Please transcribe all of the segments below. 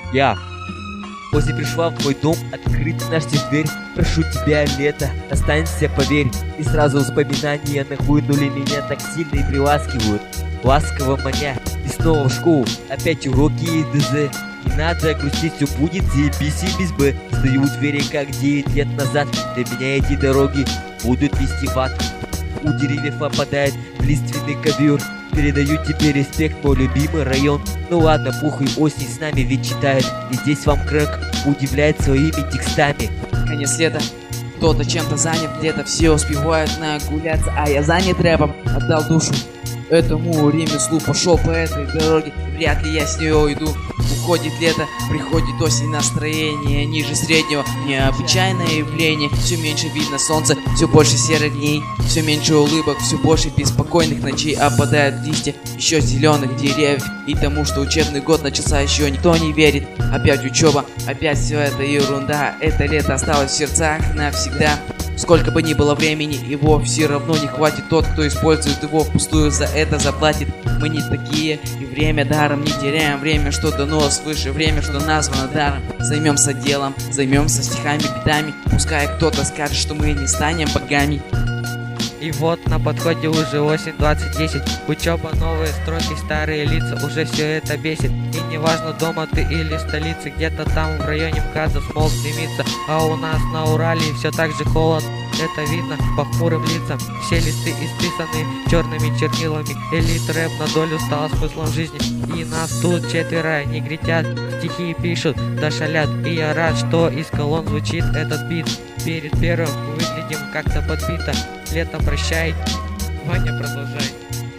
Я. Осень пришла в мой дом, открыть наша дверь. Прошу тебя, лето, останься, поверь. И сразу воспоминания нахлынули меня так сильно и приласкивают, ласково маня. И снова в школу, опять уроки и ДЗ. Не надо грустить, все будет заебись и без Б. Стою у двери, как 9 лет назад. Для меня эти дороги будут вести в ад. У деревьев опадает лиственный ковер. Передаю тебе респект, мой любимый район. Ну ладно, пухай, осень с нами ведь читает. И здесь вам Крэг удивляет своими текстами. Конец лета, кто-то чем-то занят, где-то все успевают нагуляться, а я занят рэпом, отдал душу этому ремеслу, пошел по этой дороге, вряд ли я с нее уйду. Уходит лето, приходит осень, настроение ниже среднего, необычайное явление. Все меньше видно солнца, все больше серых дней, все меньше улыбок, все больше беспокойных ночей. Опадают листья еще зеленых деревьев, и тому, что учебный год начался, еще никто не верит. Опять учеба, опять все это ерунда, это лето осталось в сердцах навсегда. Сколько бы ни было времени, его все равно не хватит. Тот, кто использует его впустую, за это заплатит. Мы не такие, и время даром не теряем. Время, что дано свыше, время, что названо даром. Займемся делом, займемся стихами, бедами. Пускай кто-то скажет, что мы не станем богами. И вот на подходе уже осень 2010. Учеба, новые строки, старые лица, уже все это бесит. И неважно, дома ты или в столице, где-то там в районе МКАДа смог дымиться. А у нас на Урале все так же холод. Это видно по хмурым лицам. Все листы исписаны черными чернилами. Элит рэп на долю стал смыслом жизни. И нас тут четверо негритят, стихи пишут, да шалят. И я рад, что из колонн звучит этот бит. Перед первым выглядим как-то подбито. Лето, прощай, Ваня, продолжай.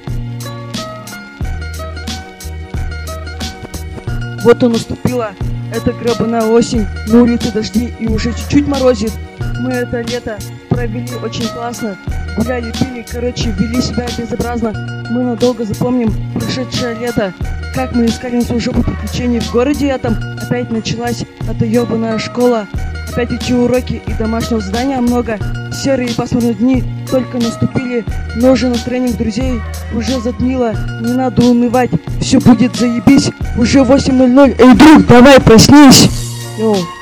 Вот и наступила эта гребаная осень, на улице дожди и уже чуть-чуть морозит. Мы это лето провели очень классно, гуляли, пили, короче, вели себя безобразно. Мы надолго запомним прошедшее лето, как мы искали на свою жопу приключений в городе этом. Опять началась эта ебаная школа, опять эти уроки и домашнего задания много. Серые пасмурные дни только наступили, но уже настроение друзей уже затмило. Не надо унывать, все будет заебись. Уже 8:00. Эй, друг, давай проснись. Йоу.